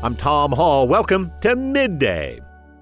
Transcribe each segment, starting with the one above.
I'm Tom Hall. Welcome to Midday.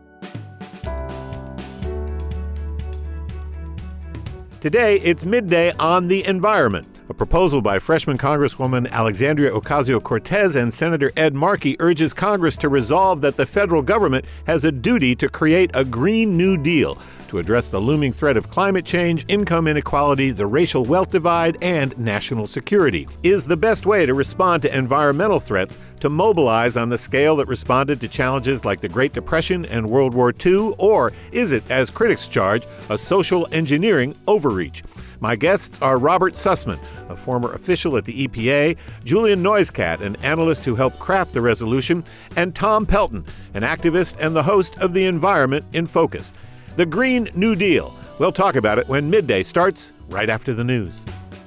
Today, it's Midday on the Environment. A proposal by freshman Congresswoman Alexandria Ocasio-Cortez and Senator Ed Markey urges Congress to resolve that the federal government has a duty to create a Green New Deal to address the looming threat of climate change, income inequality, the racial wealth divide, and national security. Is the best way to respond to environmental threats to mobilize on the scale that responded to challenges like the Great Depression and World War II, or is it, as critics charge, a social engineering overreach? My guests are Robert Sussman, a former official at the EPA, Julian Neustadt, an analyst who helped craft the resolution, and Tom Pelton, an activist and the host of The Environment in Focus. The Green New Deal. We'll talk about it when Midday starts right after the news.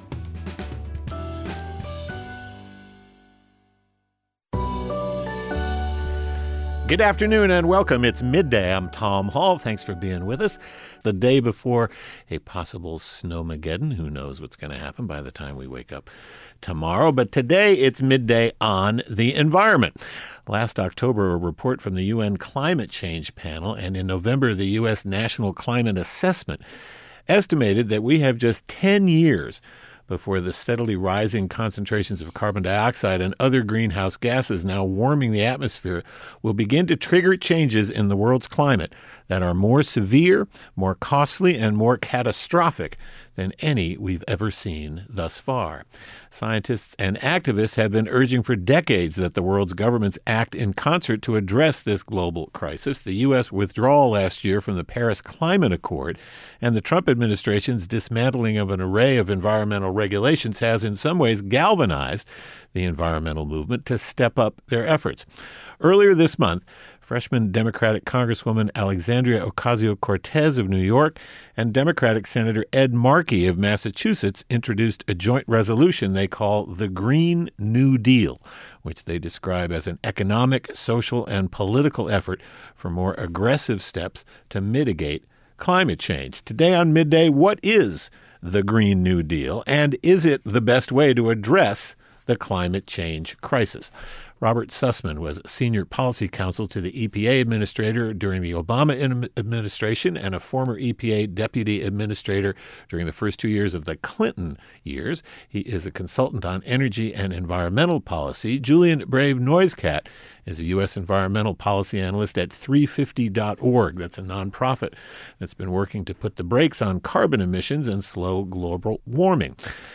Good afternoon and welcome. It's Midday. I'm Tom Hall. Thanks for being with us. The day before a possible snowmageddon. Who knows what's going to happen by the time we wake up tomorrow. But today it's Midday on the Environment. Last October, a report from the UN Climate Change Panel and in November, the U.S. National Climate Assessment estimated that we have just 10 years before the steadily rising concentrations of carbon dioxide and other greenhouse gases now warming the atmosphere will begin to trigger changes in the world's climate that are more severe, more costly, and more catastrophic than any we've ever seen thus far. Scientists and activists have been urging for decades that the world's governments act in concert to address this global crisis. The U.S. withdrawal last year from the Paris Climate Accord and the Trump administration's dismantling of an array of environmental regulations has in some ways galvanized the environmental movement to step up their efforts. Earlier this month, freshman Democratic Congresswoman Alexandria Ocasio-Cortez of New York and Democratic Senator Ed Markey of Massachusetts introduced a joint resolution they call the Green New Deal, which they describe as an economic, social, and political effort for more aggressive steps to mitigate climate change. Today on Midday, what is the Green New Deal, and is it the best way to address the climate change crisis? Robert Sussman was senior policy counsel to the EPA administrator during the Obama administration and a former EPA deputy administrator during the first 2 years of the Clinton years. He is a consultant on energy and environmental policy. Julian Brave Neustadt is a U.S. environmental policy analyst at 350.org. That's a nonprofit that's been working to put the brakes on carbon emissions and slow global warming.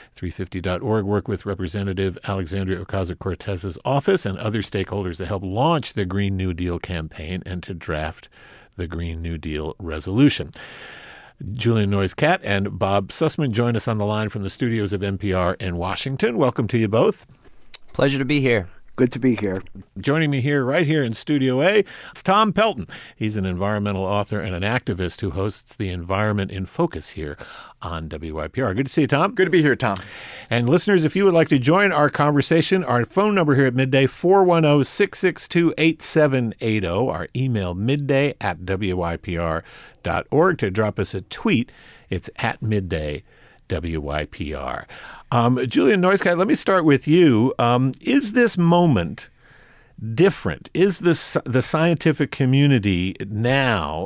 350.org worked with Representative Alexandria Ocasio-Cortez's office and other stakeholders to help launch the Green New Deal campaign and to draft the Green New Deal resolution. Julian Neustadt and Bob Sussman join us on the line from the studios of NPR in Washington. Welcome to you both. Pleasure to be here. Good to be here. Joining me here, right here in Studio A, it's Tom Pelton. He's an environmental author and an activist who hosts The Environment in Focus here on WYPR. Good to see you, Tom. Good to be here, Tom. And listeners, if you would like to join our conversation, our phone number here at Midday, 410-662-8780. Our email, midday@wypr.org. To drop us a tweet, it's @midday WYPR. Julian Neustadt, let me start with you. Is this moment different? Is the scientific community now,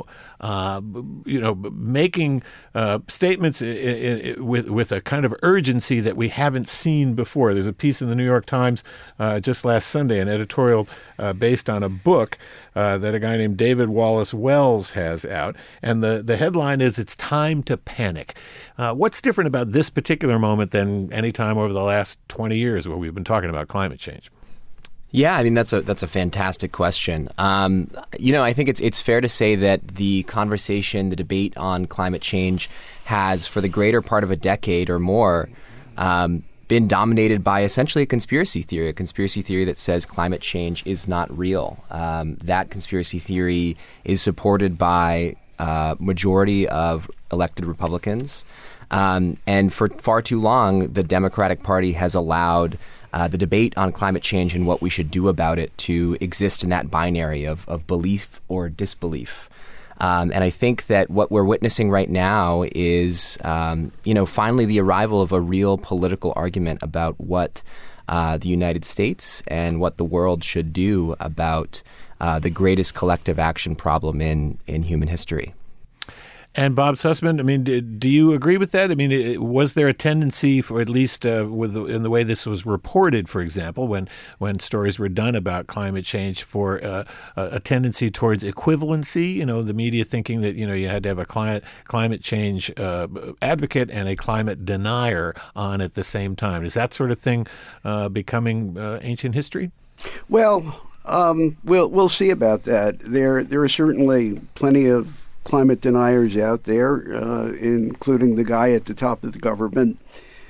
making statements with a kind of urgency that we haven't seen before? There's a piece in the New York Times just last Sunday, an editorial based on a book that a guy named David Wallace Wells has out. And the headline is, "It's Time to Panic." What's different about this particular moment than any time over the last 20 years where we've been talking about climate change? Yeah, I mean, that's a fantastic question. I think it's fair to say that the conversation, the debate on climate change has, for the greater part of a decade or more, been dominated by essentially a conspiracy theory that says climate change is not real. That conspiracy theory is supported by a majority of elected Republicans. And for far too long, the Democratic Party has allowed the debate on climate change and what we should do about it to exist in that binary of belief or disbelief. And I think that what we're witnessing right now is, finally the arrival of a real political argument about what the United States and what the world should do about the greatest collective action problem in human history. And Bob Sussman, I mean, do you agree with that? I mean, was there a tendency, for at least in the way this was reported, for example, when stories were done about climate change, for a tendency towards equivalency? You know, the media thinking that you had to have a climate change advocate and a climate denier on at the same time. Is that sort of thing becoming ancient history? Well, we'll see about that. There are certainly plenty of climate deniers out there, including the guy at the top of the government,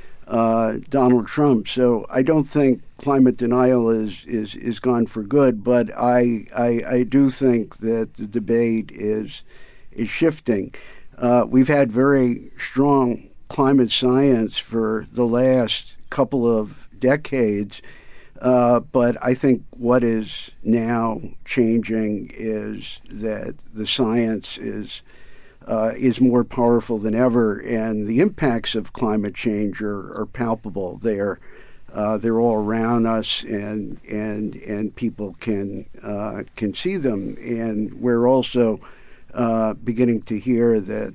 Donald Trump. So I don't think climate denial is gone for good, but I do think that the debate is shifting. We've had very strong climate science for the last couple of decades. But I think what is now changing is that the science is more powerful than ever, and the impacts of climate change are palpable. They're all around us, and people can see them. And we're also beginning to hear that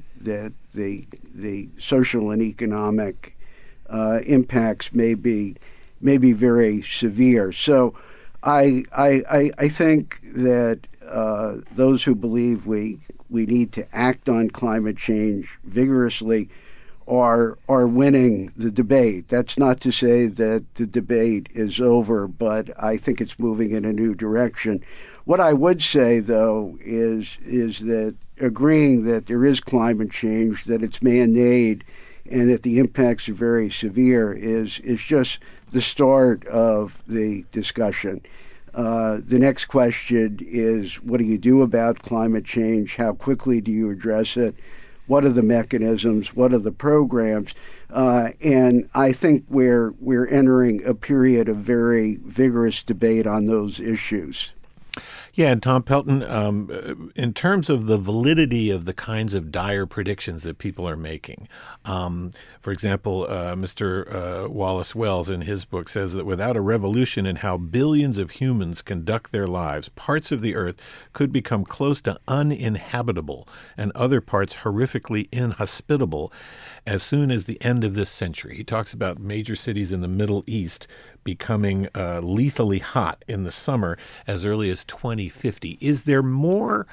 the social and economic impacts may be very severe. So I think that those who believe we need to act on climate change vigorously are winning the debate. That's not to say that the debate is over, but I think it's moving in a new direction. What I would say, though, is that agreeing that there is climate change, that it's man-made, and that the impacts are very severe is just the start of the discussion. The next question is, what do you do about climate change? How quickly do you address it? What are the mechanisms? What are the programs? And I think we're entering a period of very vigorous debate on those issues. Yeah, and Tom Pelton, in terms of the validity of the kinds of dire predictions that people are making, for example, Mr. Wallace Wells in his book says that without a revolution in how billions of humans conduct their lives, parts of the earth could become close to uninhabitable and other parts horrifically inhospitable as soon as the end of this century. He talks about major cities in the Middle East becoming lethally hot in the summer as early as 2050. Is there more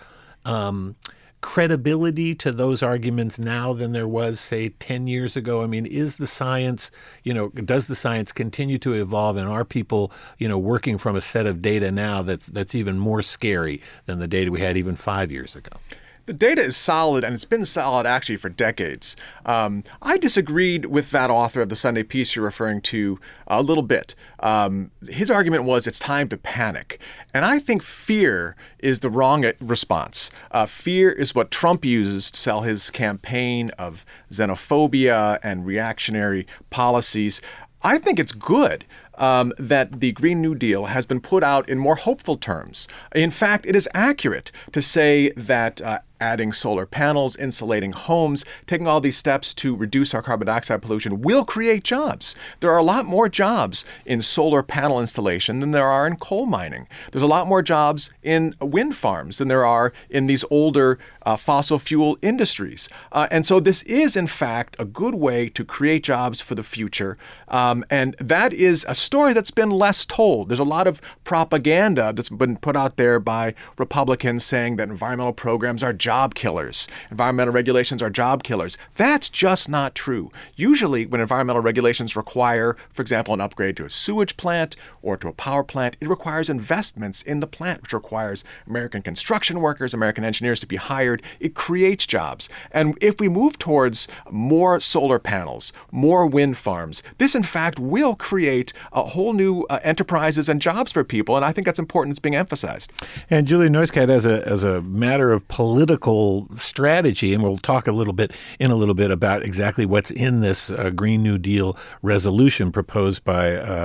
credibility to those arguments now than there was, say, 10 years ago? I mean, is the science, does the science continue to evolve, and are people, working from a set of data now that's even more scary than the data we had even 5 years ago? The data is solid, and it's been solid actually for decades. I disagreed with that author of the Sunday piece you're referring to a little bit. His argument was it's time to panic. And I think fear is the wrong response. Fear is what Trump uses to sell his campaign of xenophobia and reactionary policies. I think it's good that the Green New Deal has been put out in more hopeful terms. In fact, it is accurate to say that adding solar panels, insulating homes, taking all these steps to reduce our carbon dioxide pollution will create jobs. There are a lot more jobs in solar panel installation than there are in coal mining. There's a lot more jobs in wind farms than there are in these older fossil fuel industries. And so this is, in fact, a good way to create jobs for the future. And that is a story that's been less told. There's a lot of propaganda that's been put out there by Republicans saying that environmental programs are job killers. Environmental regulations are job killers. That's just not true. Usually when environmental regulations require, for example, an upgrade to a sewage plant or to a power plant, it requires investments in the plant, which requires American construction workers, American engineers to be hired. It creates jobs. And if we move towards more solar panels, more wind farms, this in fact will create a whole new enterprises and jobs for people. And I think that's important. It's being emphasized. And Julian Neustadt, as a matter of political strategy, and we'll talk a little bit about exactly what's in this Green New Deal resolution proposed by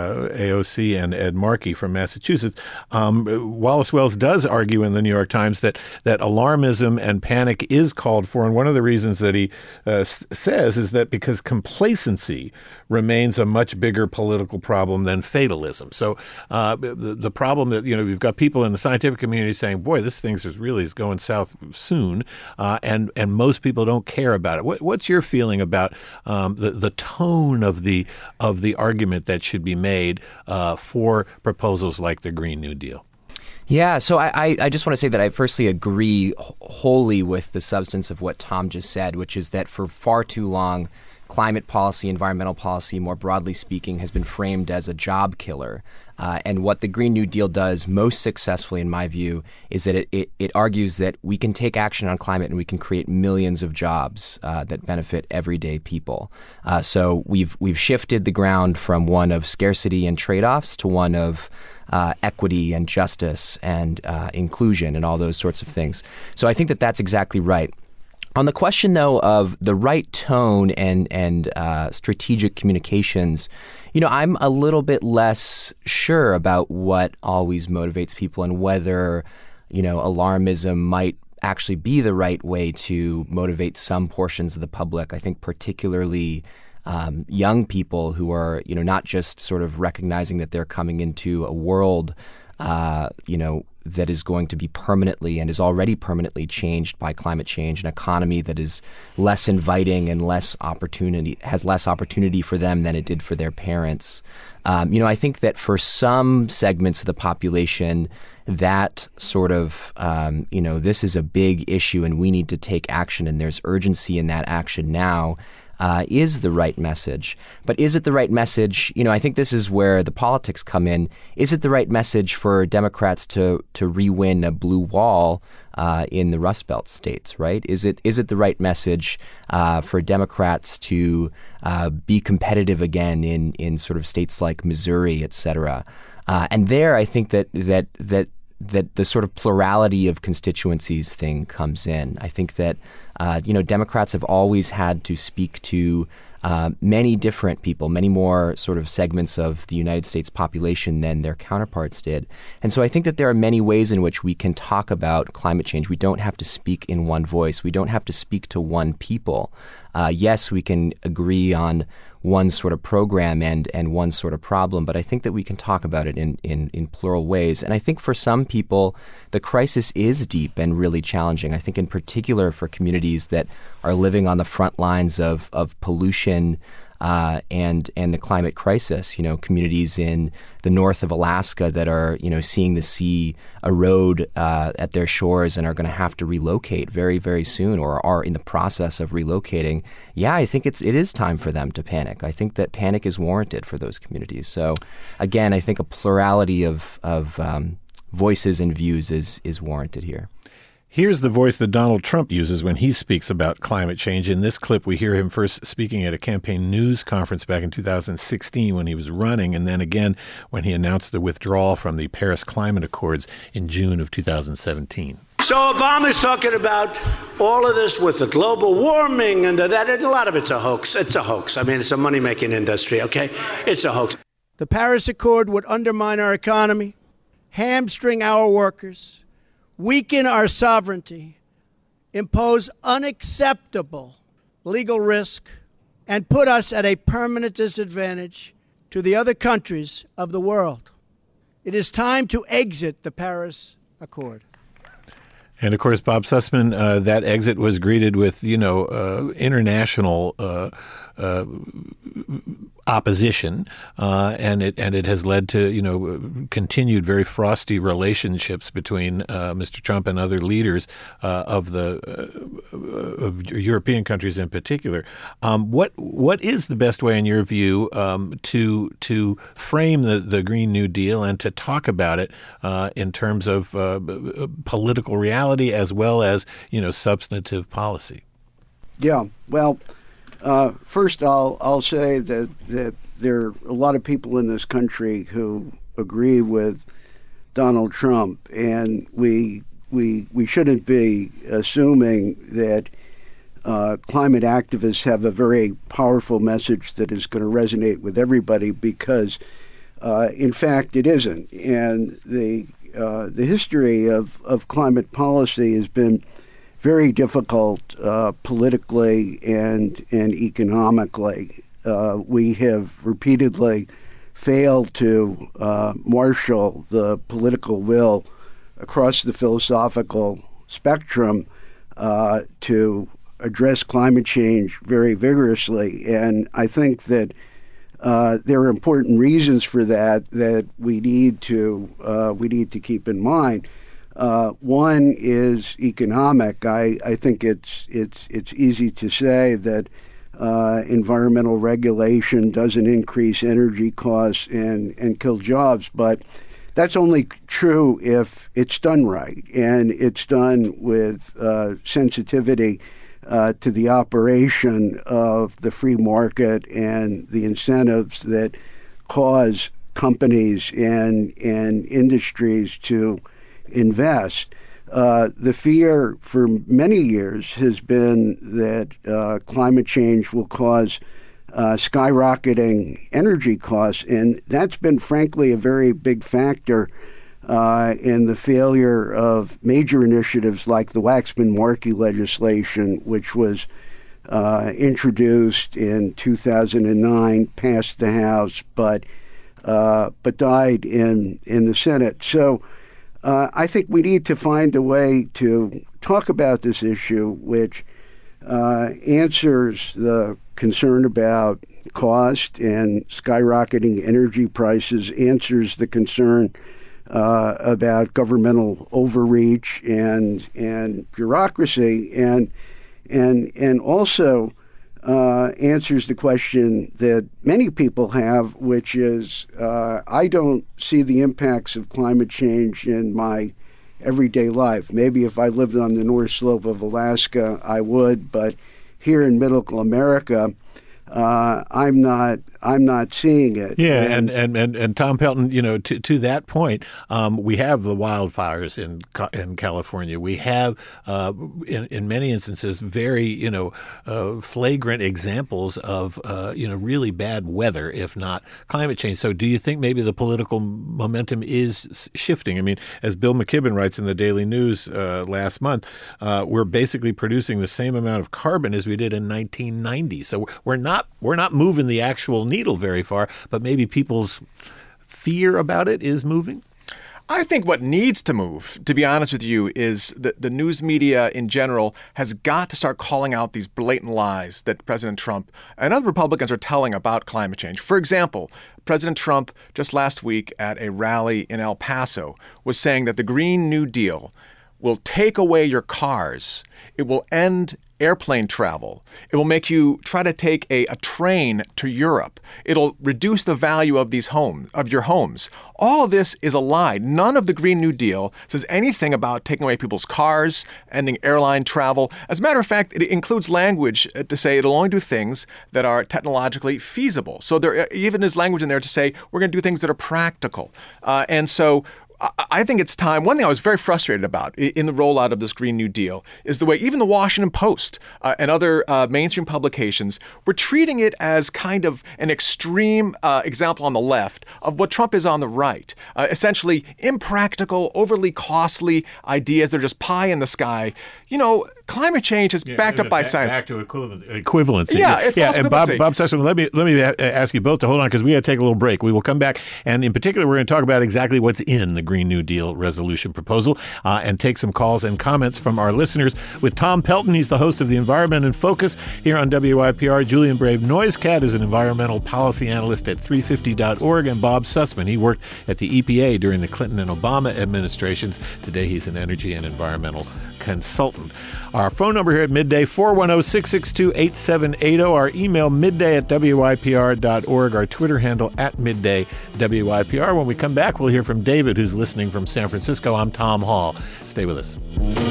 AOC and Ed Markey from Massachusetts. Wallace Wells does argue in the New York Times that alarmism and panic is called for, and one of the reasons that he says is that because complacency remains a much bigger political problem than fatalism. So the problem that, you've got people in the scientific community saying, boy, this thing is going south soon, and most people don't care about it. What's your feeling about the tone of the argument that should be made for proposals like the Green New Deal? Yeah, so I just want to say that I firstly agree wholly with the substance of what Tom just said, which is that for far too long, climate policy, environmental policy, more broadly speaking, has been framed as a job killer. And what the Green New Deal does most successfully, in my view, is that it argues that we can take action on climate and we can create millions of jobs that benefit everyday people. So we've shifted the ground from one of scarcity and trade-offs to one of equity and justice and inclusion and all those sorts of things. So I think that that's exactly right. On the question, though, of the right tone and strategic communications, I'm a little bit less sure about what always motivates people and whether, alarmism might actually be the right way to motivate some portions of the public. I think particularly young people who are, not just sort of recognizing that they're coming into a world, that is going to be permanently and is already permanently changed by climate change, an economy that is less inviting and has less opportunity for them than it did for their parents. I think that for some segments of the population, that sort of, this is a big issue and we need to take action and there's urgency in that action now, is the right message. But is it the right message? I think this is where the politics come in. Is it the right message for Democrats to re-win a blue wall in the Rust Belt states, right? Is it the right message for Democrats to be competitive again in sort of states like Missouri, et cetera? And there, I think that the sort of plurality of constituencies thing comes in. I think that, Democrats have always had to speak to many different people, many more sort of segments of the United States population than their counterparts did. And so I think that there are many ways in which we can talk about climate change. We don't have to speak in one voice. We don't have to speak to one people. Yes, we can agree on one sort of program and one sort of problem, but I think that we can talk about it in plural ways. And I think for some people, the crisis is deep and really challenging. I think in particular for communities that are living on the front lines of pollution and the climate crisis, communities in the north of Alaska that are, seeing the sea erode at their shores and are going to have to relocate very, very soon or are in the process of relocating. Yeah, I think it is time for them to panic. I think that panic is warranted for those communities. So again, I think a plurality of voices and views is warranted here. Here's the voice that Donald Trump uses when he speaks about climate change. In this clip, we hear him first speaking at a campaign news conference back in 2016 when he was running, and then again when he announced the withdrawal from the Paris Climate Accords in June of 2017. So Obama's talking about all of this with the global warming and that, and a lot of it's a hoax. It's a hoax. I mean, it's a money-making industry, okay? It's a hoax. The Paris Accord would undermine our economy, hamstring our workers, weaken our sovereignty, impose unacceptable legal risk, and put us at a permanent disadvantage to the other countries of the world. It is time to exit the Paris Accord. And of course, Bob Sussman, that exit was greeted with, international opposition, and it has led to continued very frosty relationships between Mr. Trump and other leaders of European countries in particular. What is the best way, in your view, to frame the Green New Deal and to talk about it in terms of political reality as well as substantive policy? Yeah, well. First, I'll say that there are a lot of people in this country who agree with Donald Trump, and we shouldn't be assuming that climate activists have a very powerful message that is going to resonate with everybody, because, in fact, it isn't. And the history of climate policy has been very difficult politically and economically. we have repeatedly failed to marshal the political will across the philosophical spectrum to address climate change very vigorously. And I think that there are important reasons for that we need to keep in mind. One is economic. I think it's easy to say that environmental regulation doesn't increase energy costs and kill jobs, but that's only true if it's done right, and it's done with sensitivity to the operation of the free market and the incentives that cause companies and industries to invest. The fear for many years has been that climate change will cause skyrocketing energy costs, and that's been, frankly, a very big factor in the failure of major initiatives like the Waxman-Markey legislation, which was introduced in 2009, passed the House, but died in the Senate. So I think we need to find a way to talk about this issue which answers the concern about cost and skyrocketing energy prices, answers the concern about governmental overreach and bureaucracy, and also answers the question that many people have, which is I don't see the impacts of climate change in my everyday life. Maybe if I lived on the North Slope of Alaska, I would, but here in Middle America, I'm not seeing it. Yeah, and Tom Pelton, to that point, we have the wildfires in California. We have, in many instances, very flagrant examples of really bad weather, if not climate change. So, do you think maybe the political momentum is shifting? I mean, as Bill McKibben writes in the Daily News last month, we're basically producing the same amount of carbon as we did in 1990. So we're not moving the actual needle very far, but maybe people's fear about it is moving? I think what needs to move, to be honest with you, is that the news media in general has got to start calling out these blatant lies that President Trump and other Republicans are telling about climate change. For example, President Trump just last week at a rally in El Paso was saying that the Green New Deal will take away your cars. It will end airplane travel. It will make you try to take a train to Europe. It'll reduce the value of your homes. All of this is a lie. None of the Green New Deal says anything about taking away people's cars, ending airline travel. As a matter of fact, it includes language to say it'll only do things that are technologically feasible. So there even is language in there to say we're going to do things that are practical. And so I think it's time. One thing I was very frustrated about in the rollout of this Green New Deal is the way even the Washington Post and other mainstream publications were treating it as kind of an extreme example on the left of what Trump is on the right. Essentially impractical, overly costly ideas that are just pie in the sky. Climate change is backed up by science. Back to equivalency. Yeah. And Bob Sussman, let me ask you both to hold on because we got to take a little break. We will come back, and in particular, we're going to talk about exactly what's in the Green New Deal resolution proposal and take some calls and comments from our listeners with Tom Pelton. He's the host of The Environment in Focus here on WYPR. Julian Brave Noisecat is an environmental policy analyst at 350.org, and Bob Sussman. He worked at the EPA during the Clinton and Obama administrations. Today, he's an energy and environmental consultant. Our phone number here at Midday, 410-662-8780. Our email, midday@wypr.org. Our Twitter handle, @MiddayWYPR. When we come back, we'll hear from David, who's listening from San Francisco. I'm Tom Hall. Stay with us.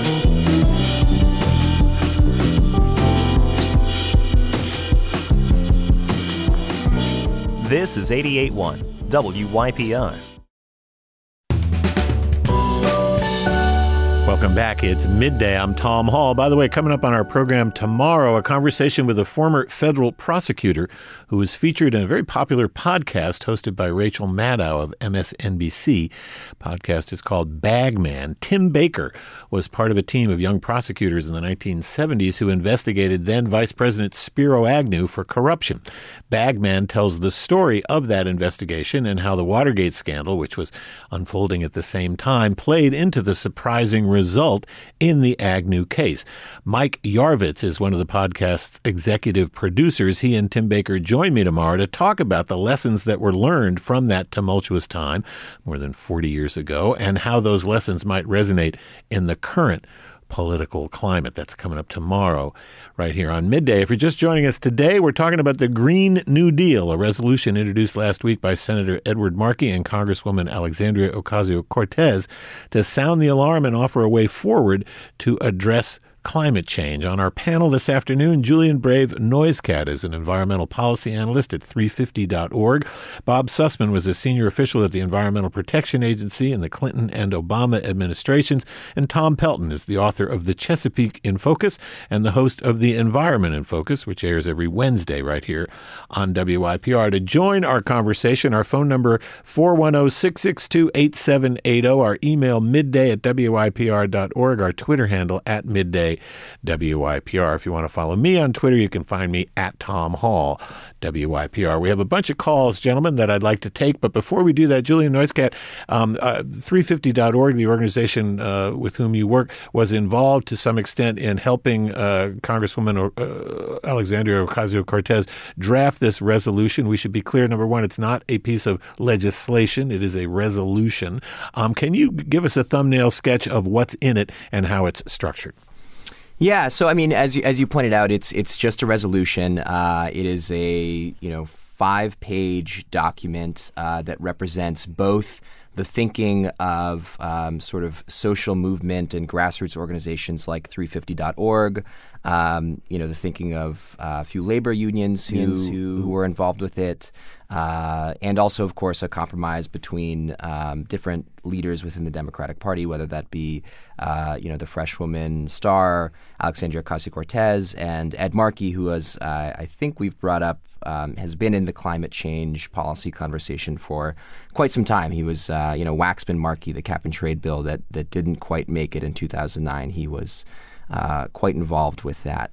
This is 88.1 WYPR. Welcome Welcome back. It's midday. I'm Tom Hall. By the way, coming up on our program tomorrow, a conversation with a former federal prosecutor who was featured in a very popular podcast hosted by Rachel Maddow of MSNBC. Podcast is called Bagman. Tim Baker was part of a team of young prosecutors in the 1970s who investigated then Vice President Spiro Agnew for corruption. Bagman tells the story of that investigation and how the Watergate scandal, which was unfolding at the same time, played into the surprising result in the Agnew case. Mike Yarvitz is one of the podcast's executive producers. He and Tim Baker join me tomorrow to talk about the lessons that were learned from that tumultuous time, more than 40 years ago, and how those lessons might resonate in the current political climate. That's coming up tomorrow right here on Midday. If you're just joining us today, we're talking about the Green New Deal, a resolution introduced last week by Senator Edward Markey and Congresswoman Alexandria Ocasio-Cortez to sound the alarm and offer a way forward to address climate change. On our panel this afternoon, Julian Brave Noiscat is an environmental policy analyst at 350.org. Bob Sussman was a senior official at the Environmental Protection Agency in the Clinton and Obama administrations. And Tom Pelton is the author of The Chesapeake in Focus and the host of The Environment in Focus, which airs every Wednesday right here on WYPR. To join our conversation, our phone number 410-662-8780, our email midday@wypr.org, our Twitter handle @midday WYPR. If you want to follow me on Twitter, you can find me at Tom Hall, WYPR. We have a bunch of calls, gentlemen, that I'd like to take. But before we do that, Julian Noiscat, 350.org, the organization with whom you work, was involved to some extent in helping Congresswoman Alexandria Ocasio-Cortez draft this resolution. We should be clear, number one, it's not a piece of legislation. It is a resolution. Can you give us a thumbnail sketch of what's in it and how it's structured? Yeah, so I mean, as you pointed out, it's just a resolution. It is a 5-page document that represents both the thinking of sort of social movement and grassroots organizations like 350.org, the thinking of a few labor unions who were involved with it, and also, of course, a compromise between different leaders within the Democratic Party, whether that be, the freshwoman star, Alexandria Ocasio-Cortez, and Ed Markey, who was, I think we've brought up, has been in the climate change policy conversation for quite some time. He was, Waxman Markey, the cap and trade bill that didn't quite make it in 2009. He was quite involved with that.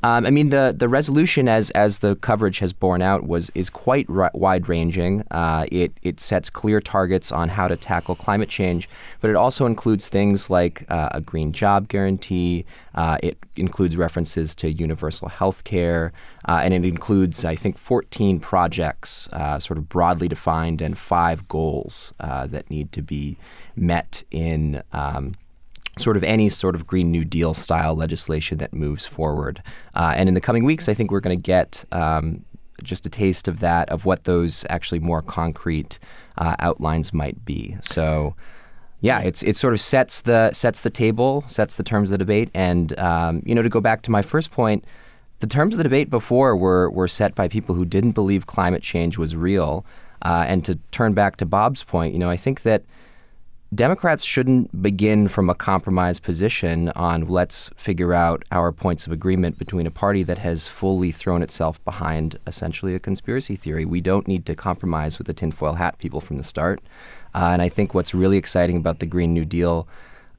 The resolution, as the coverage has borne out, is quite wide-ranging. It sets clear targets on how to tackle climate change, but it also includes things like a green job guarantee. It includes references to universal health care, and it includes, I think, 14 projects sort of broadly defined and 5 goals that need to be met in sort of any sort of Green New Deal style legislation that moves forward. And in the coming weeks, I think we're going to get just a taste of that, of what those actually more concrete outlines might be. So, yeah, it sort of sets the table, sets the terms of the debate. And, to go back to my first point, the terms of the debate before were set by people who didn't believe climate change was real. And to turn back to Bob's point, I think that Democrats shouldn't begin from a compromise position on let's figure out our points of agreement between a party that has fully thrown itself behind essentially a conspiracy theory. We don't need to compromise with the tinfoil hat people from the start. And I think what's really exciting about the Green New Deal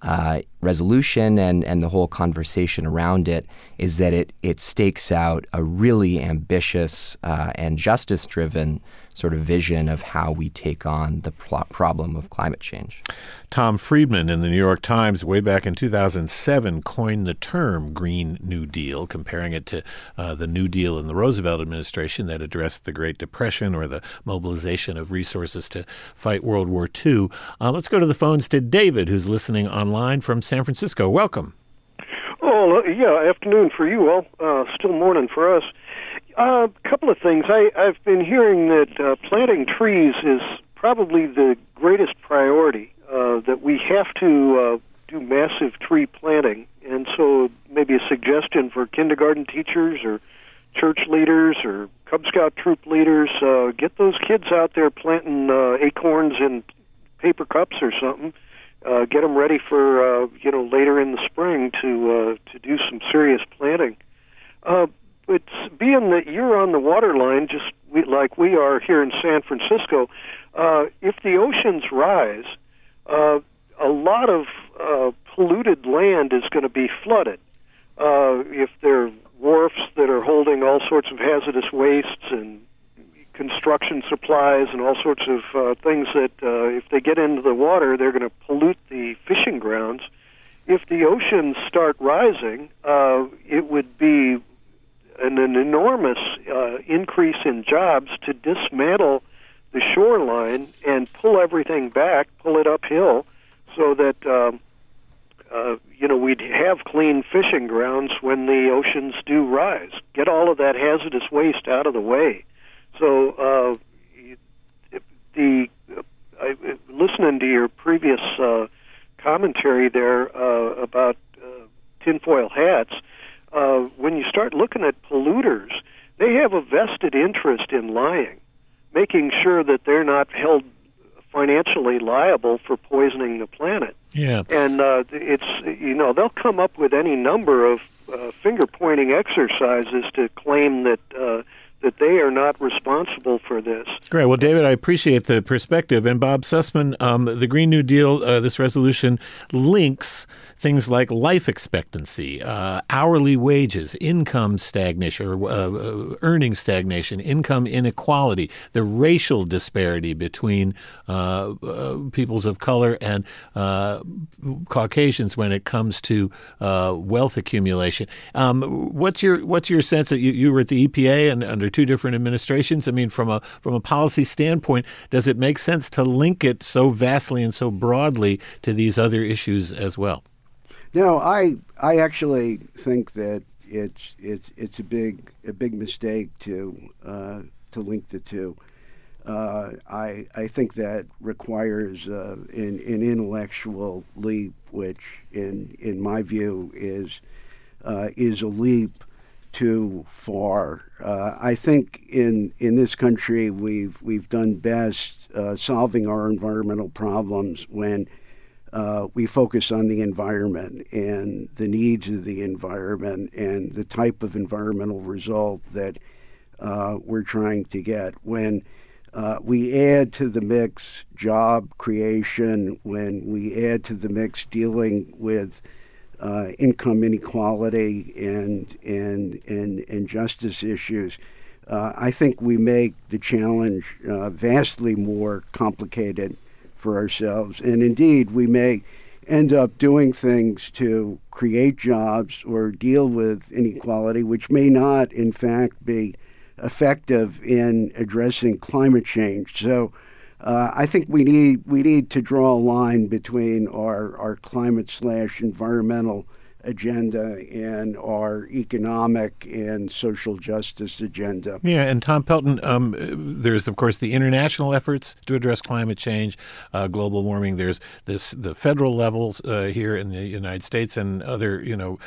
resolution and the whole conversation around it is that it stakes out a really ambitious and justice-driven sort of vision of how we take on the problem of climate change. Tom Friedman in the New York Times way back in 2007 coined the term Green New Deal, comparing it to the New Deal in the Roosevelt administration that addressed the Great Depression or the mobilization of resources to fight World War II. Let's go to the phones to David, who's listening online from San Francisco. Welcome. Oh, yeah, afternoon for you all. Still morning for us. A couple of things. I've been hearing that planting trees is probably the greatest priority, that we have to do massive tree planting. And so maybe a suggestion for kindergarten teachers or church leaders or Cub Scout troop leaders, get those kids out there planting acorns in paper cups or something. get them ready for later in the spring to do some serious planting. But being that you're on the waterline, just like we are here in San Francisco, if the oceans rise, a lot of polluted land is going to be flooded. If there are wharfs that are holding all sorts of hazardous wastes and construction supplies and all sorts of things that if they get into the water, they're going to pollute the fishing grounds. If the oceans start rising, it would be an enormous increase in jobs to dismantle the shoreline and pull everything back, pull it uphill, so that we'd have clean fishing grounds when the oceans do rise. Get all of that hazardous waste out of the way. So listening to your previous commentary there about tinfoil hats, when you start looking at polluters, they have a vested interest in lying, making sure that they're not held financially liable for poisoning the planet. Yeah. And they'll come up with any number of finger-pointing exercises to claim that they are not responsible for this. Great. Well, David, I appreciate the perspective. And Bob Sussman, the Green New Deal, this resolution links things like life expectancy, hourly wages, income stagnation, or earning stagnation, income inequality, the racial disparity between peoples of color and Caucasians when it comes to wealth accumulation. What's your sense that you were at the EPA and under two different administrations? I mean, from a policy standpoint, does it make sense to link it so vastly and so broadly to these other issues as well? No, I actually think that it's a big mistake to link the two. I think that requires an intellectual leap, which in my view is a leap too far. I think in this country we've done best solving our environmental problems when we focus on the environment and the needs of the environment and the type of environmental result that we're trying to get. When we add to the mix job creation, when we add to the mix dealing with income inequality and justice issues, I think we make the challenge vastly more complicated for ourselves. And indeed, we may end up doing things to create jobs or deal with inequality, which may not, in fact, be effective in addressing climate change. So I think we need to draw a line between our climate/environmental agenda and our economic and social justice agenda. Yeah, and Tom Pelton, there's, of course, the international efforts to address climate change, global warming. There's the federal levels here in the United States and other,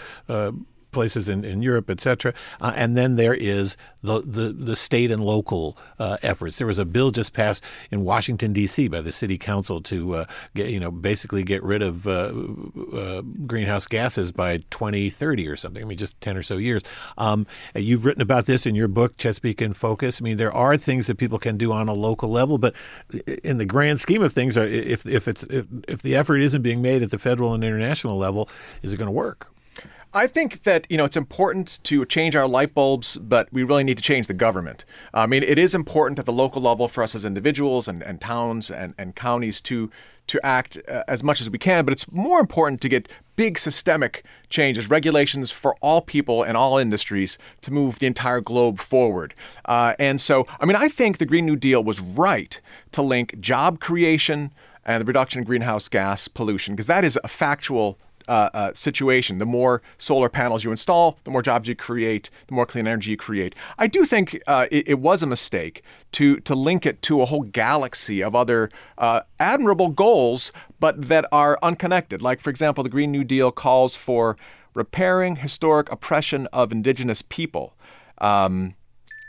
places in Europe, et cetera. And then there is the state and local efforts. There was a bill just passed in Washington, D.C. by the city council to basically get rid of greenhouse gases by 2030 or something. I mean, just 10 or so years. You've written about this in your book, Chesapeake in Focus. I mean, there are things that people can do on a local level, but in the grand scheme of things, if the effort isn't being made at the federal and international level, is it going to work? I think that, it's important to change our light bulbs, but we really need to change the government. I mean, it is important at the local level for us as individuals and towns and counties to act as much as we can, but it's more important to get big systemic changes, regulations for all people and all industries to move the entire globe forward. And so, I think the Green New Deal was right to link job creation and the reduction in greenhouse gas pollution, because that is a factual situation. The more solar panels you install, the more jobs you create, the more clean energy you create. I do think it was a mistake to link it to a whole galaxy of other admirable goals, but that are unconnected. Like, for example, the Green New Deal calls for repairing historic oppression of indigenous people.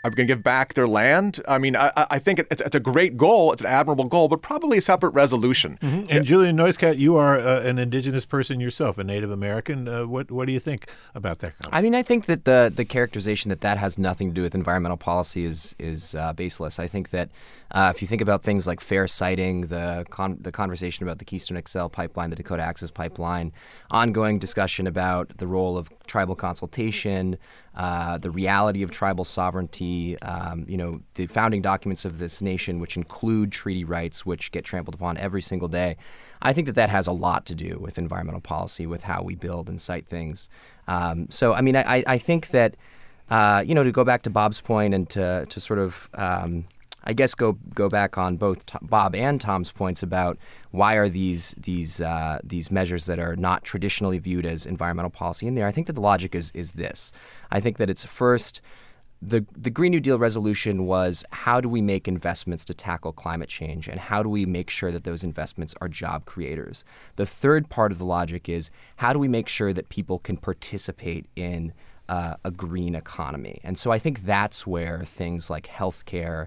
Are we going to give back their land? I mean, I think it's a great goal. It's an admirable goal, but probably a separate resolution. Mm-hmm. And Julian Neuskatz, you are an indigenous person yourself, a Native American. What do you think about that comment? I mean, I think that the characterization that has nothing to do with environmental policy is baseless. I think that if you think about things like fair siting, the conversation about the Keystone XL pipeline, the Dakota Access Pipeline, ongoing discussion about the role of tribal consultation, the reality of tribal sovereignty, the founding documents of this nation, which include treaty rights, which get trampled upon every single day. I think that has a lot to do with environmental policy, with how we build and site things. So, I mean, I think that, to go back to Bob's point and to sort of, I guess, go back on both Bob and Tom's points about why are these measures that are not traditionally viewed as environmental policy in there. I think that the logic is this. I think that it's first, the Green New Deal resolution was how do we make investments to tackle climate change, and how do we make sure that those investments are job creators. The third part of the logic is how do we make sure that people can participate in a green economy. And so I think that's where things like healthcare,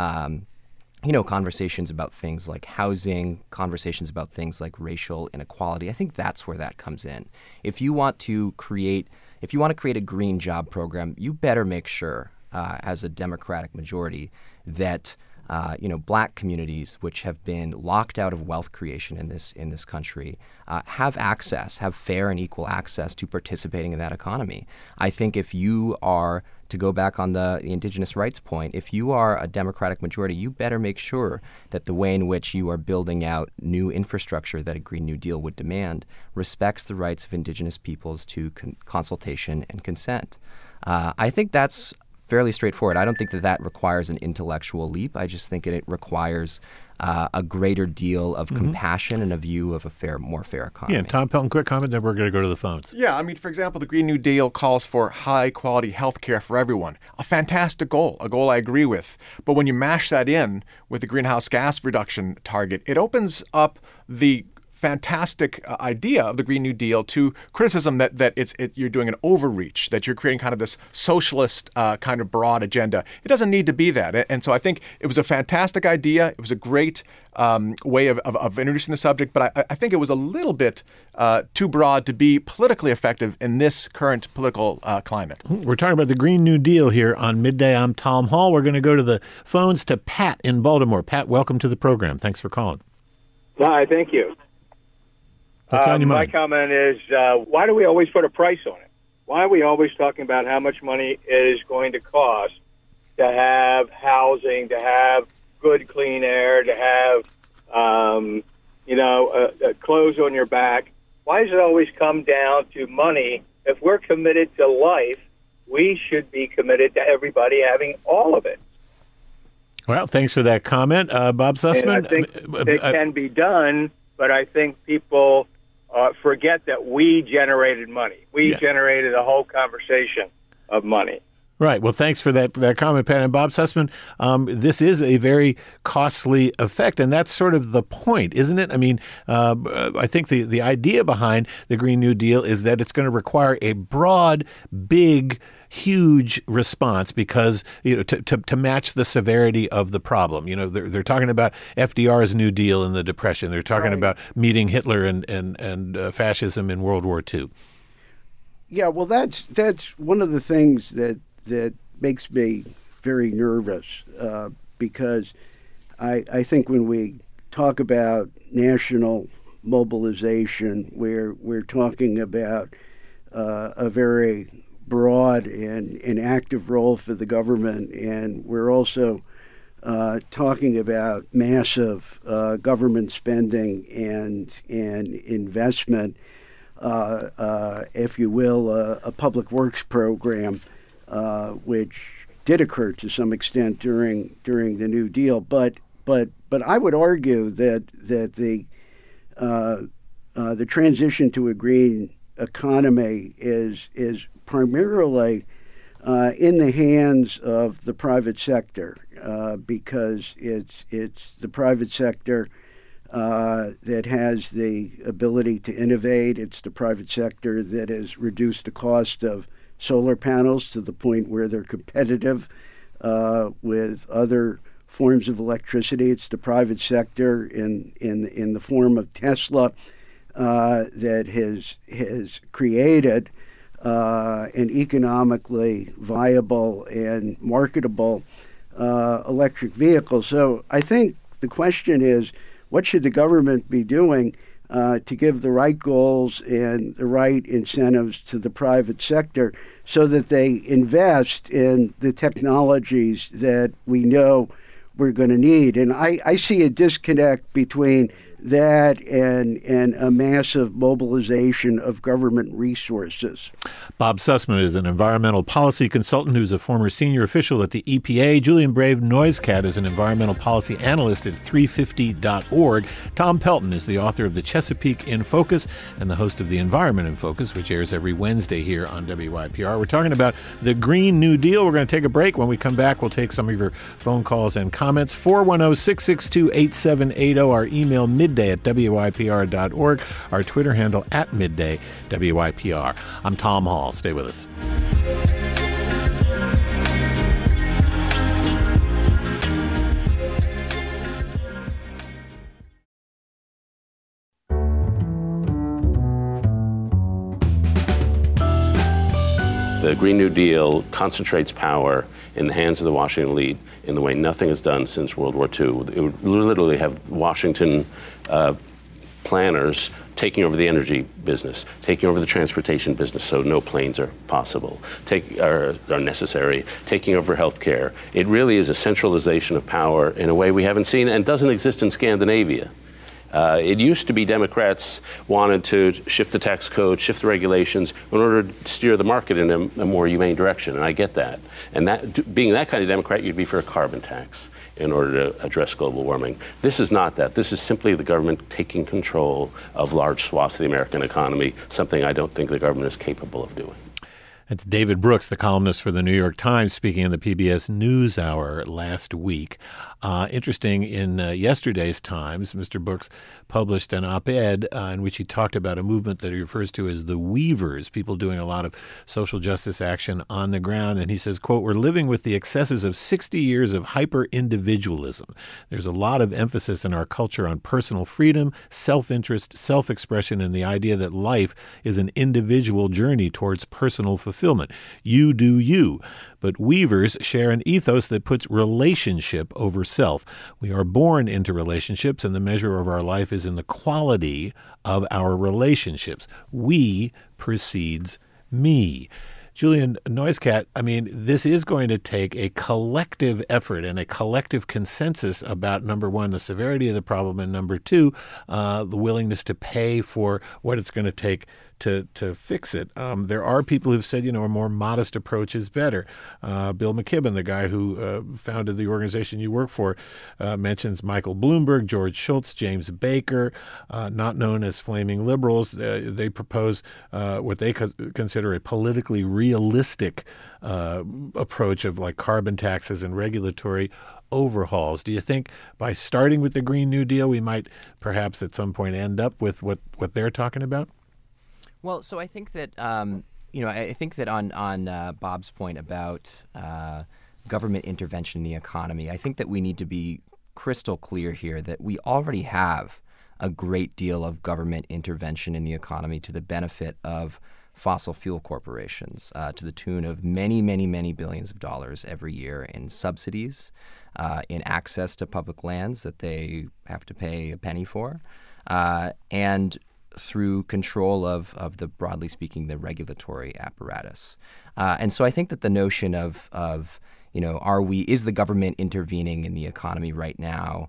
conversations about things like housing, conversations about things like racial inequality, I think that's where that comes in. If you want to create a green job program, you better make sure, as a Democratic majority, that Black communities, which have been locked out of wealth creation in this country, have fair and equal access to participating in that economy. I think if you are, to go back on the indigenous rights point, if you are a Democratic majority, you better make sure that the way in which you are building out new infrastructure that a Green New Deal would demand respects the rights of indigenous peoples to consultation and consent. I think that's fairly straightforward. I don't think that requires an intellectual leap. I just think it requires a greater deal of compassion and a view of more fair economy. Yeah, Tom Pelton, quick comment, then we're going to go to the phones. Yeah, I mean, for example, the Green New Deal calls for high-quality health care for everyone. A fantastic goal, a goal I agree with. But when you mash that in with the greenhouse gas reduction target, it opens up the fantastic idea of the Green New Deal to criticism that you're doing an overreach, that you're creating kind of this socialist kind of broad agenda. It doesn't need to be that. And so I think it was a fantastic idea. It was a great way of introducing the subject, but I think it was a little bit too broad to be politically effective in this current political climate. We're talking about the Green New Deal here on Midday. I'm Tom Hall. We're going to go to the phones to Pat in Baltimore. Pat, welcome to the program. Thanks for calling. Hi, thank you. What's on your my mind? comment is, why do we always put a price on it? Why are we always talking about how much money it is going to cost to have housing, to have good, clean air, to have, clothes on your back? Why does it always come down to money? If we're committed to life, we should be committed to everybody having all of it. Well, thanks for that comment. Bob Sussman? And I think it can be done, but I think people forget that we generated money. We generated a whole conversation of money. Right. Well, thanks for that comment, Pat. And Bob Sussman, this is a very costly effect, and that's sort of the point, isn't it? I mean, I think the idea behind the Green New Deal is that it's going to require a broad, big, huge response because, to match the severity of the problem. They're talking about FDR's New Deal in the Depression. They're talking about meeting Hitler and fascism in World War II. Yeah, well, that's one of the things that makes me very nervous because I think when we talk about national mobilization, we're talking about a very broad and active role for the government, and we're also talking about massive government spending and investment, if you will, a public works program, which did occur to some extent during the New Deal. But I would argue that the transition to a green economy is primarily in the hands of the private sector, because it's the private sector that has the ability to innovate. It's the private sector that has reduced the cost of solar panels to the point where they're competitive with other forms of electricity. It's the private sector in the form of Tesla that has created an economically viable and marketable electric vehicle. So I think the question is, what should the government be doing to give the right goals and the right incentives to the private sector so that they invest in the technologies that we know we're going to need? And I see a disconnect between that and a massive mobilization of government resources. Bob Sussman is an environmental policy consultant who's a former senior official at the EPA. Julian Brave Noiscat is an environmental policy analyst at 350.org. Tom Pelton is the author of The Chesapeake in Focus and the host of The Environment in Focus, which airs every Wednesday here on WYPR. We're talking about the Green New Deal. We're going to take a break. When we come back, we'll take some of your phone calls and comments. 410-662-8780. Our email midday@wypr.org. Our Twitter handle @midday_WYPR. I'm Tom Hall. Stay with us. The Green New Deal concentrates power in the hands of the Washington elite in the way nothing is done since World War II. It would literally have Washington planners taking over the energy business, taking over the transportation business, so no planes are possible, are necessary, taking over healthcare. It really is a centralization of power in a way we haven't seen and doesn't exist in Scandinavia. It used to be Democrats wanted to shift the tax code, shift the regulations in order to steer the market in a more humane direction, and I get that. And that, being that kind of Democrat, you'd be for a carbon tax in order to address global warming. This is not that. This is simply the government taking control of large swaths of the American economy, something I don't think the government is capable of doing. It's David Brooks, the columnist for the New York Times, speaking in the PBS NewsHour last week. Interesting, in yesterday's Times, Mr. Brooks published an op-ed in which he talked about a movement that he refers to as the Weavers, people doing a lot of social justice action on the ground. And he says, quote, "We're living with the excesses of 60 years of hyper-individualism. There's a lot of emphasis in our culture on personal freedom, self-interest, self-expression, and the idea that life is an individual journey towards personal fulfillment. You do you. But Weavers share an ethos that puts relationship over self. We are born into relationships, and the measure of our life is in the quality of our relationships. We precedes me." Julian Noiscat, I mean, this is going to take a collective effort and a collective consensus about, number one, the severity of the problem, and number two, the willingness to pay for what it's going to take to fix it. There are people who've said, a more modest approach is better. Bill McKibben, the guy who founded the organization you work for, mentions Michael Bloomberg, George Shultz, James Baker, not known as flaming liberals. They propose what they consider a politically realistic approach of like carbon taxes and regulatory overhauls. Do you think by starting with the Green New Deal, we might perhaps at some point end up with what they're talking about? Well, so I think that I think that on Bob's point about government intervention in the economy, I think that we need to be crystal clear here that we already have a great deal of government intervention in the economy to the benefit of fossil fuel corporations, to the tune of many, many, many billions of dollars every year in subsidies, in access to public lands that they have to pay a penny for, and through control of the, broadly speaking, the regulatory apparatus. And so I think that the notion of is the government intervening in the economy right now?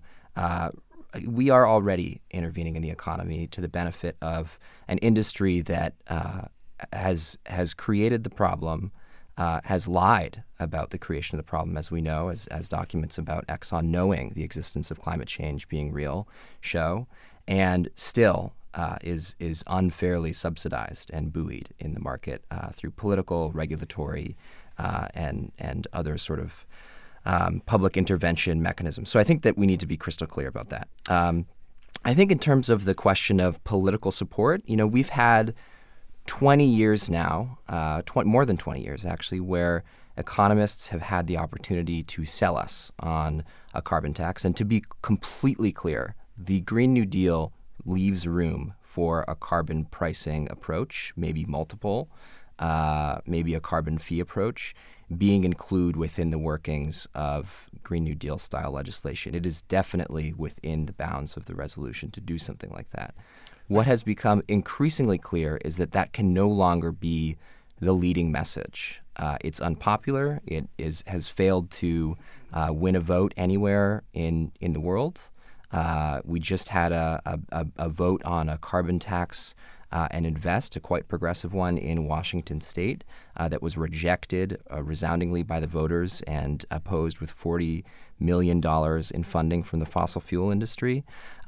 We are already intervening in the economy to the benefit of an industry that has created the problem, has lied about the creation of the problem, as we know, as documents about Exxon knowing the existence of climate change being real show, and still is unfairly subsidized and buoyed in the market through political, regulatory, and other sort of public intervention mechanisms. So I think that we need to be crystal clear about that. I think in terms of the question of political support, we've had 20 years now, more than 20 years actually, where economists have had the opportunity to sell us on a carbon tax. And to be completely clear, the Green New Deal leaves room for a carbon pricing approach, maybe multiple, maybe a carbon fee approach, being included within the workings of Green New Deal style legislation. It is definitely within the bounds of the resolution to do something like that. What has become increasingly clear is that that can no longer be the leading message. It's unpopular. It has failed to win a vote anywhere in the world. We just had a vote on a carbon tax and invest, a quite progressive one in Washington State that was rejected resoundingly by the voters and opposed with $40 million in funding from the fossil fuel industry.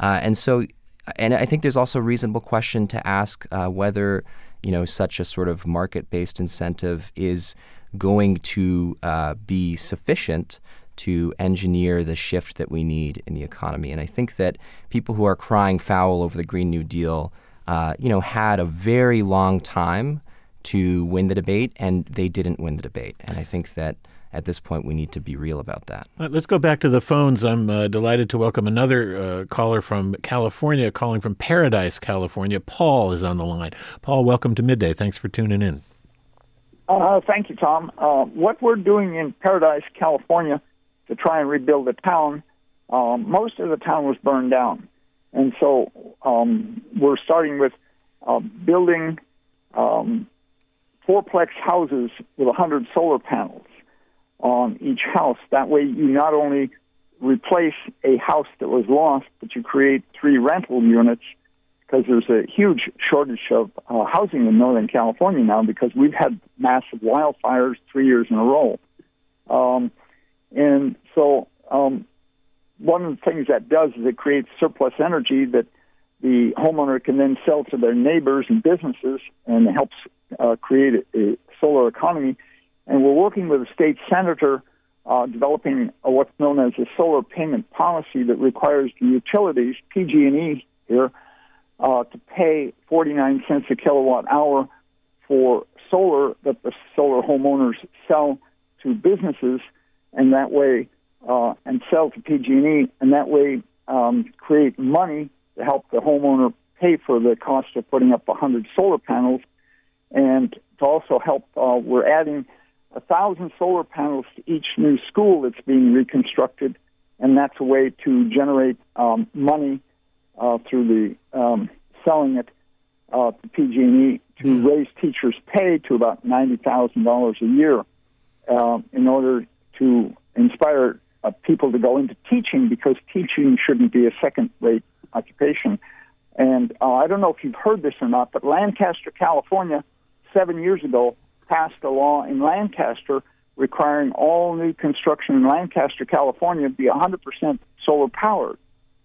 And I think there's also a reasonable question to ask whether such a sort of market-based incentive is going to be sufficient to engineer the shift that we need in the economy. And I think that people who are crying foul over the Green New Deal, had a very long time to win the debate, and they didn't win the debate. And I think that at this point, we need to be real about that. Let's go back to the phones. I'm delighted to welcome another caller from California, calling from Paradise, California. Paul is on the line. Paul, welcome to Midday. Thanks for tuning in. Thank you, Tom. What we're doing in Paradise, California, to try and rebuild the town, most of the town was burned down. And so we're starting with building fourplex houses with 100 solar panels on each house. That way you not only replace a house that was lost, but you create 3 rental units, because there's a huge shortage of housing in Northern California now because we've had massive wildfires 3 years in a row. And so one of the things that does is it creates surplus energy that the homeowner can then sell to their neighbors and businesses, and it helps create a solar economy. And we're working with a state senator developing what's known as a solar payment policy that requires the utilities, PG&E here, to pay 49 cents a kilowatt hour for solar that the solar homeowners sell to businesses, and that way, and sell to PG&E, and that way create money to help the homeowner pay for the cost of putting up 100 solar panels. And to also help, we're adding 1,000 solar panels to each new school that's being reconstructed, and that's a way to generate money through the selling it to PG&E to raise teachers' pay to about $90,000 a year in order to inspire people to go into teaching, because teaching shouldn't be a second-rate occupation. And I don't know if you've heard this or not, but Lancaster, California, 7 years ago, passed a law in Lancaster requiring all new construction in Lancaster, California, be 100% solar powered.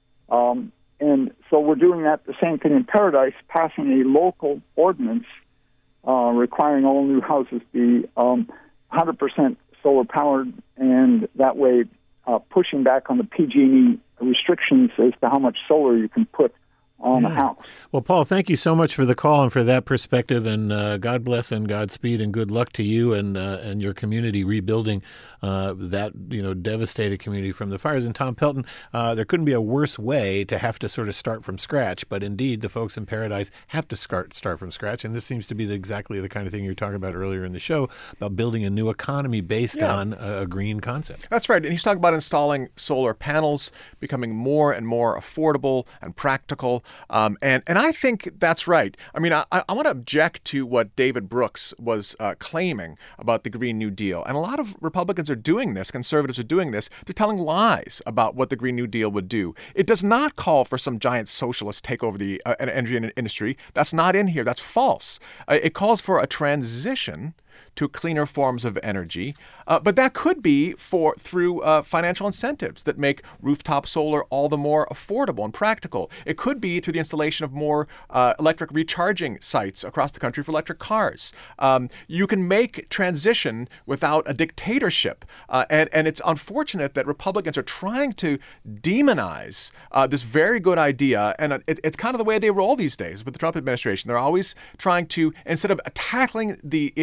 And so we're doing that, the same thing in Paradise, passing a local ordinance requiring all new houses be 100% solar powered, and that way pushing back on the PG&E restrictions as to how much solar you can put on a house. Well, Paul, thank you so much for the call and for that perspective, and God bless and Godspeed and good luck to you and your community rebuilding that devastated community from the fires. And Tom Pelton, there couldn't be a worse way to have to sort of start from scratch, but indeed the folks in Paradise have to start from scratch, and this seems to be exactly the kind of thing you were talking about earlier in the show about building a new economy based on a green concept. That's right, and he's talking about installing solar panels, becoming more and more affordable and practical. And I think that's right. I mean, I want to object to what David Brooks was claiming about the Green New Deal. And a lot of Republicans are doing this, conservatives are doing this. They're telling lies about what the Green New Deal would do. It does not call for some giant socialist takeover of the energy industry. That's not in here. That's false. It calls for a transition to cleaner forms of energy, but that could be through financial incentives that make rooftop solar all the more affordable and practical. It could be through the installation of more electric recharging sites across the country for electric cars. You can make transition without a dictatorship, and it's unfortunate that Republicans are trying to demonize this very good idea, and it's kind of the way they roll these days with the Trump administration. They're always trying to, instead of tackling the issue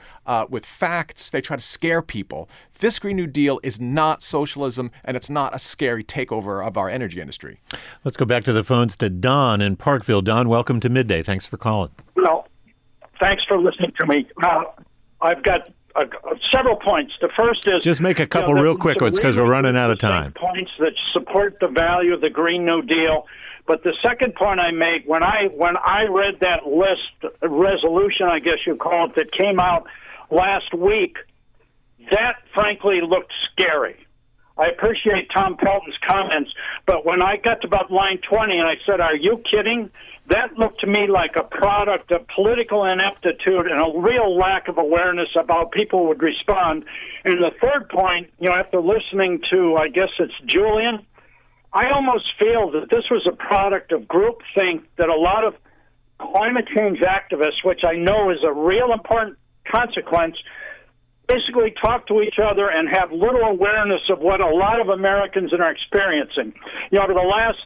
with facts. They try to scare people. This Green New Deal is not socialism, and it's not a scary takeover of our energy industry. Let's go back to the phones to Don in Parkville. Don, welcome to Midday. Thanks for calling. Well, thanks for listening to me. I've got several points. The first is... Just make a couple real quick ones because we're running out of time. Points that support the value of the Green New Deal. But the second point I make, when I read that list, resolution, I guess you call it, that came out last week, that frankly looked scary. I appreciate Tom Pelton's comments, but when I got to about line 20 and I said, "Are you kidding?" That looked to me like a product of political ineptitude and a real lack of awareness about how people would respond. And the third point, after listening to, I guess it's Julian, I almost feel that this was a product of groupthink, that a lot of climate change activists, which I know is a real important consequence, basically talk to each other and have little awareness of what a lot of Americans are experiencing. Over the last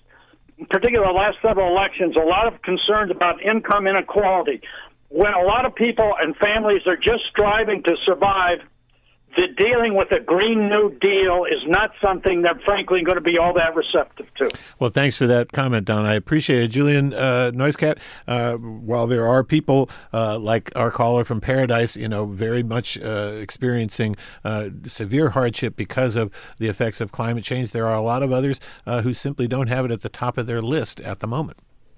several elections, a lot of concerns about income inequality. When a lot of people and families are just striving to survive, the dealing with a Green New Deal is not something they're frankly going to be all that receptive to. Well, thanks for that comment, Don. I appreciate it. Julian Noiscat, while there are people like our caller from Paradise, very much experiencing severe hardship because of the effects of climate change, there are a lot of others who simply don't have it at the top of their list at the moment.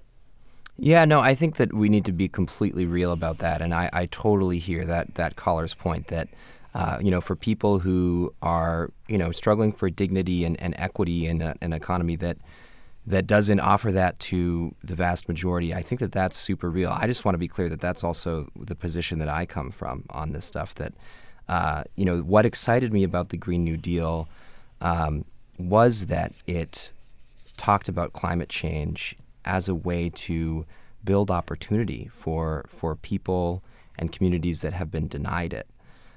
Yeah, no, I think that we need to be completely real about that. And I totally hear that caller's point that for people who are, struggling for dignity and equity in an economy that doesn't offer that to the vast majority, I think that that's super real. I just want to be clear that that's also the position that I come from on this stuff, that, what excited me about the Green New Deal was that it talked about climate change as a way to build opportunity for people and communities that have been denied it.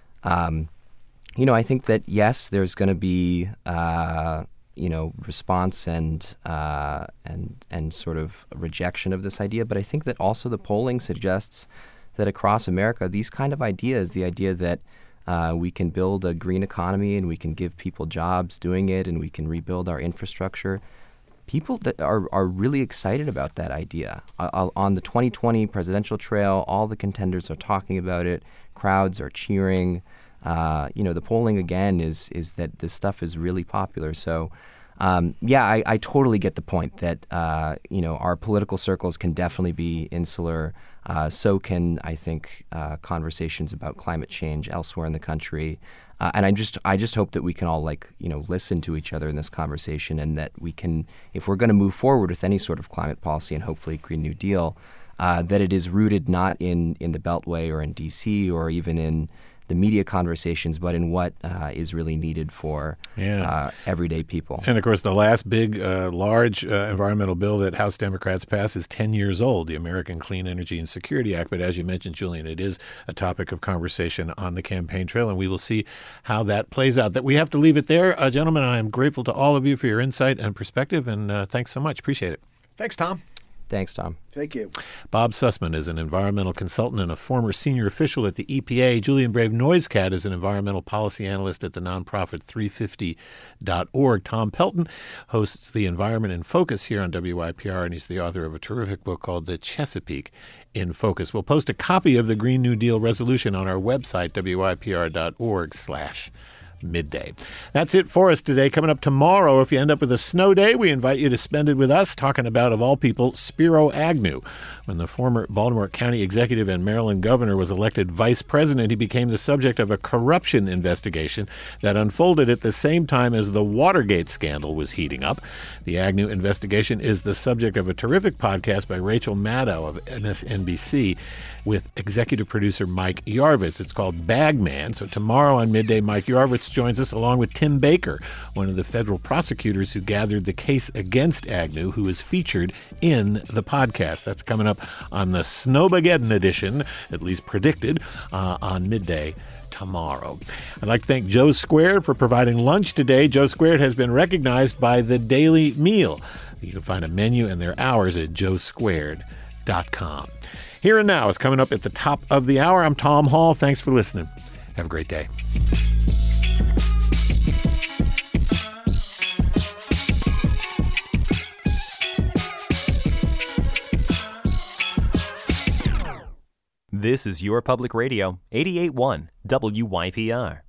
I think that, yes, there's going to be, response and sort of rejection of this idea. But I think that also the polling suggests that across America, these kind of ideas, the idea that we can build a green economy and we can give people jobs doing it and we can rebuild our infrastructure, people that are really excited about that idea. On the 2020 presidential trail, all the contenders are talking about it. Crowds are cheering. The polling, again, is that this stuff is really popular. So, I totally get the point that, our political circles can definitely be insular. So can, I think, conversations about climate change elsewhere in the country. And I just hope that we can all listen to each other in this conversation, and that we can, if we're going to move forward with any sort of climate policy and hopefully Green New Deal, that it is rooted not in the Beltway or in D.C. or even in the media conversations, but in what is really needed for everyday people. And, of course, the last big, large environmental bill that House Democrats passed is 10 years old, the American Clean Energy and Security Act. But as you mentioned, Julian, it is a topic of conversation on the campaign trail, and we will see how that plays out. That we have to leave it there. Gentlemen, I am grateful to all of you for your insight and perspective, and thanks so much. Appreciate it. Thanks, Tom. Thanks, Tom. Thank you. Bob Sussman is an environmental consultant and a former senior official at the EPA. Julian Brave Noiscat is an environmental policy analyst at the nonprofit 350.org. Tom Pelton hosts the Environment in Focus here on WYPR, and he's the author of a terrific book called The Chesapeake in Focus. We'll post a copy of the Green New Deal resolution on our website, wypr.org/midday. That's it for us today. Coming up tomorrow, if you end up with a snow day, we invite you to spend it with us talking about, of all people, Spiro Agnew. When the former Baltimore County executive and Maryland governor was elected vice president, he became the subject of a corruption investigation that unfolded at the same time as the Watergate scandal was heating up. The Agnew investigation is the subject of a terrific podcast by Rachel Maddow of MSNBC with executive producer Mike Yarvitz. It's called Bagman. So tomorrow on Midday, Mike Yarvitz joins us along with Tim Baker, one of the federal prosecutors who gathered the case against Agnew, who is featured in the podcast. That's coming up on the Snowmageddon edition, at least predicted, on Midday tomorrow. I'd like to thank Joe Squared for providing lunch today. Joe Squared has been recognized by the Daily Meal. You can find a menu and their hours at joesquared.com. Here and Now is coming up at the top of the hour. I'm Tom Hall. Thanks for listening. Have a great day. This is Your Public Radio, 88.1 WYPR.